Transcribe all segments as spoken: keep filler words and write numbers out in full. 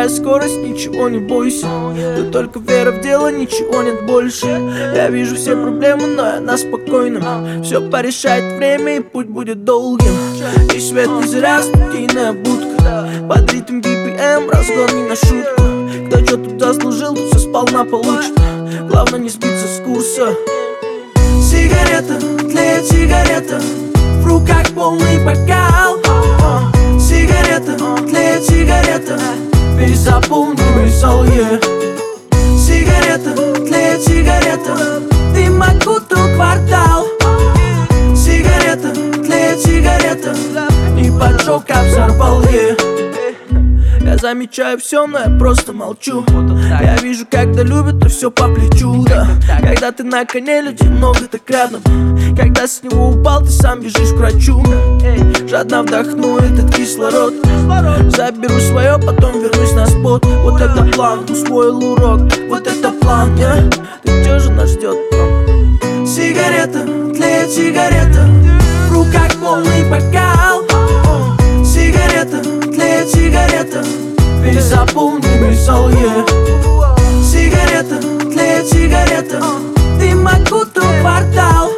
Набирай скорость, ничего не бойся. Тут только вера в дело, ничего нет больше. Я вижу все проблемы, но я на спокойном. Все порешает время и путь будет долгим. И свет не зря, студийная будка. Под ритм би пи эм, разгон не на шутку. Кто что тут заслужил, тут все сполна получит. Главное не сбиться с курса. Сигарета, тлеет сигарета, в руках полный бокал. Сигарета, тлеет сигарета, перезаполненный зал, yeah. Сигарета, тлеет сигарета, дым окутал квартал. Сигарета, тлеет сигарета, и поджог взорвал, yeah. Я замечаю все, но я просто молчу. Я вижу, когда любят, то все по плечу, да. Когда ты на коне, людей много так рядом. Когда с него упал, ты сам бежишь к врачу. Жадно вдохну этот кислород. Заберу свое, потом вернусь на спот. Вот это план, усвоил урок. Вот это план, yeah. Ты чё же нас ждет? Сигарета, тлеет сигарета, в руках полный бокал. Сигарета, тлеет сигарета, перезаполненный зал, yeah. Сигарета, тлеет сигарета, дым окутал квартал.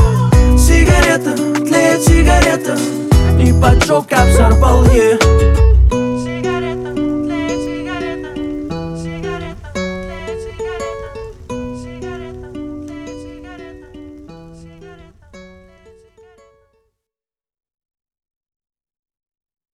Сигарета, тлеет сигарета, и поджог взорвал, yeah.